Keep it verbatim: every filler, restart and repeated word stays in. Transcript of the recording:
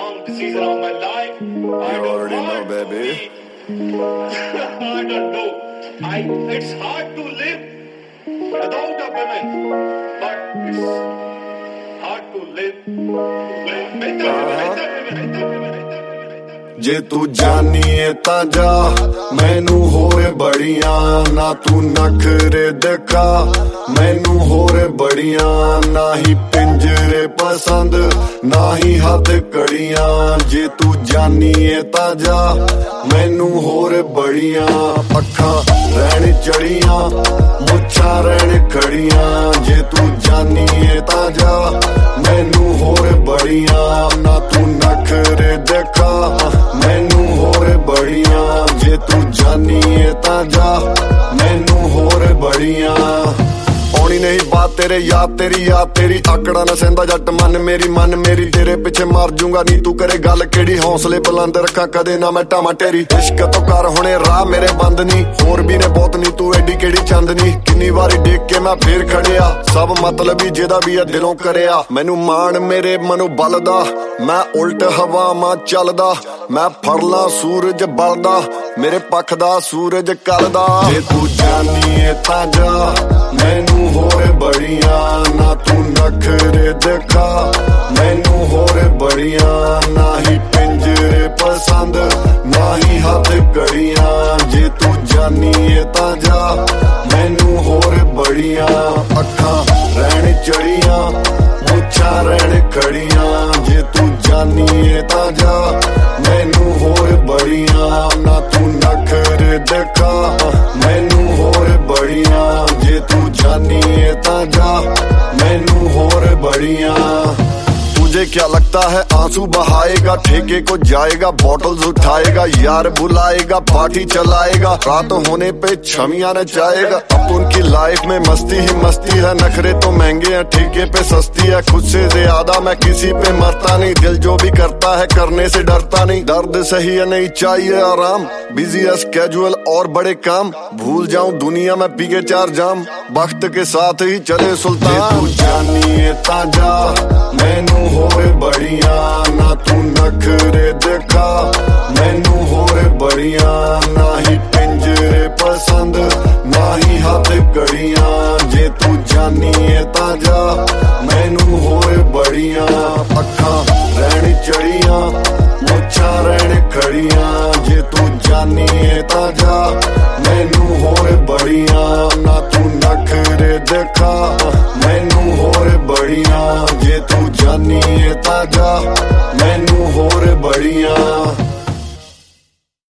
wrong decision of my life. You I don't already know, want to baby. be- I don't know. I it's hard to live without a woman, but it's hard to live with with a woman, with a woman, with a woman, with a woman. ਜੇ ਤੂੰ ਜਾਨੀ ਏ ਤਾਂ ਜਾ ਮੈਨੂੰ ਹੋਰ ਬੜੀਆਂ ਨਾ ਤੂੰ ਨਖਰੇ ਦਿਖਾ ਮੈਨੂੰ ਹੋਰ ਬੜੀਆਂ ਨਾ ਹੀ ਪਿੰਜਰੇ ਪਸੰਦ ਨਾ ਹੀ ਹੱਥ ਕੜੀਆਂ ਜੇ ਤੂੰ ਜਾਨੀ ਏ ਤਾਂ ਜਾ ਮੈਨੂੰ ਹੋਰ ਬੜੀਆਂ ਅੱਖਾਂ ਰਹਿਣ ਚੜੀਆਂ ਮੁੱਛਾਂ ਰਹਿਣ ਖੜੀਆਂ ਜੇ ਤੂੰ ਜਾਨੀ ਏ ਤਾਂ ਜਾ ਮੈਨੂੰ ਹੋਰ ਬੜੀਆਂ ਨਾ ਤੂੰ ਨਖਰੇ ਦਿਖਾ ਮੈਨੂੰ ਹੋਰ ਬੜੀਆਂ ਜੇ ਤੂੰ ਜਾਨੀ ਏ ਤਾਂ ਜਾ ਮੈਨੂੰ ਹੋਰ ਬੜੀਆਂ ਆਉਣੀ ਨਹੀਂ ਬਾਤ ਤੇਰੇ ਯਾਦ ਤੇਰੀ ਯਾਦ ਤੇਰੀ ਆਕੜਾ ਨਾ ਸਹਿੰਦਾ ਜੱਟ ਮਨ ਮੇਰੀ ਮਨ ਮੇਰੀ ਤੇਰੇ ਪਿੱਛੇ ਮਰ ਜੂੰਗਾ ਨੀ ਤੂੰ ਕਰੇ ਗੱਲ ਕਿਹੜੀ ਹੌਸਲੇ ਬੁਲੰਦ ਰੱਖਾਂ ਕਦੇ ਨਾ ਮੈਂ ਢਾਵਾਂ ਤੇਰੀ ਇਸ਼ਕ ਤੋਂ ਕਰ ਹੁਣੇ ਰਾਹ ਮੇਰੇ ਬੰਦ ਨੀ ਹੋਰ ਵੀ ਨੇ ਬਹੁਤ ਨੀ ਤੂੰ ਐਡੀ ਕਿਹੜੀ ਚੰਦਨੀ ਕਿੰਨੀ ਵਾਰੀ ਦੇਖ ਕੇ ਮੈਂ ਫੇਰ ਖੜਿਆ ਸਭ ਮਤਲਬੀ ਜਿਹਦਾ ਵੀ ਆ ਦਿਲੋਂ ਕਰਿਆ ਮੈਨੂੰ ਮਾਣ ਮੇਰੇ ਮਨੋਂ ਬਲਦਾ ਮੈਂ ਉਲਟ ਹਵਾਵਾਂ ਚੱਲਦਾ ਮੈਂ ਫੜਲਾ ਸੂਰਜ ਬਲਦਾ ਮੇਰੇ ਪੱਖ ਦਾ ਸੂਰਜ ਕਲਦਾ ਜੇ ਤੂੰ ਜਾਨੀ ਏ ਤਾਂ ਜਾ ਮੈਨੂੰ ਹੋਰ ਬੜੀਆਂ ਨਾ ਤੂੰ ਨਖਰੇ ਦਿਖਾ ਮੈਨੂੰ ਹੋਰ ਬੜੀਆਂ ਨਾ ਹੀ ਪਿੰਜਰੇ ਪਸੰਦ ਨਾ ਹੀ ਹੱਥ ਕੜੀਆਂ ਜੇ ਤੂੰ ਜਾਨੀ ਏ ਤਾਂ ਜਾ ਮੈਨੂੰ ਹੋਰ ਬੜੀਆਂ ਅੱਖਾਂ ਰਹਿਣ ਚੜੀਆਂ ਮੁੱਛਾਂ ਰਹਿਣ ਖੜੀਆਂ ਜੇ ਤੂੰ ਜਾਨੀ ਏ ਤਾਂ ਜਾ ਮੈਨੂੰ ਹੋਰ ਬੜੀਆਂ ਨਾ ਤੂੰ ਨਖਰੇ ਦਿਖਾ ਮੈਨੂੰ ਹੋਰ ਬੜੀਆਂ ਜੇ ਤੂੰ ਜਾਨੀ ਏ ਤਾਂ ਜਾ ਮੈਨੂੰ ਹੋਰ ਬੜੀਆਂ तुझे क्या लगता है आंसू बहाएगा ठेके को जाएगा बॉटल्स उठाएगा यार बुलाएगा पार्टी चलाएगा रात होने पे छमिया नचाएगा अब उनकी लाइफ में मस्ती ही मस्ती है नखरे तो महंगे हैं ठेके पे सस्ती है खुद से ज्यादा मैं किसी पे मरता नहीं दिल जो भी करता है करने से डरता नहीं दर्द सही है नहीं चाहिए आराम बिजी है स्केड्यूल और बड़े काम भूल जाऊं दुनिया में पी के चार जाम वक्त के साथ ही चले सुल्तान तू जानी है ताजा मैनू ਹੋਰ ਬੜੀਆਂ ਨਾ ਤੂੰ ਨਖਰੇ ਦਿਖਾ ਮੈਨੂੰ ਹੋਰ ਬੜੀਆਂ ਨਾ ਹੀ ਪਿੰਜਰੇ ਪਸੰਦ ਨਾ ਹੀ ਹੱਥ ਕੜੀਆਂ ਜੇ ਤੂੰ ਜਾਨੀ ਏ ਤਾਂ ਜਾ ਮੈਨੂੰ ਹੋਰ ਬੜੀਆਂ ਅੱਖਾਂ ਰਹਿਣ ਚੜੀਆਂ ਮੁੱਛਾਂ ਰਹਿਣ ਖੜੀਆਂ ਜੇ ਤੂੰ ਜਾਨੀ ਏ ਤਾਂ ਜਾ ਮੈਨੂੰ ਹੋਰ ਬੜੀਆਂ ਨਾ ਤੂੰ ਨਖਰੇ ਦਿਖਾ ਮੈਨੂੰ ਹੋਰ ਬੜੀਆਂ ਜੇ ਤੂੰ ਜਾਨੀ ਏ ਤਾਂ ਜਾ ਮੈਨੂੰ ਹੋਰ ਬੜੀਆਂ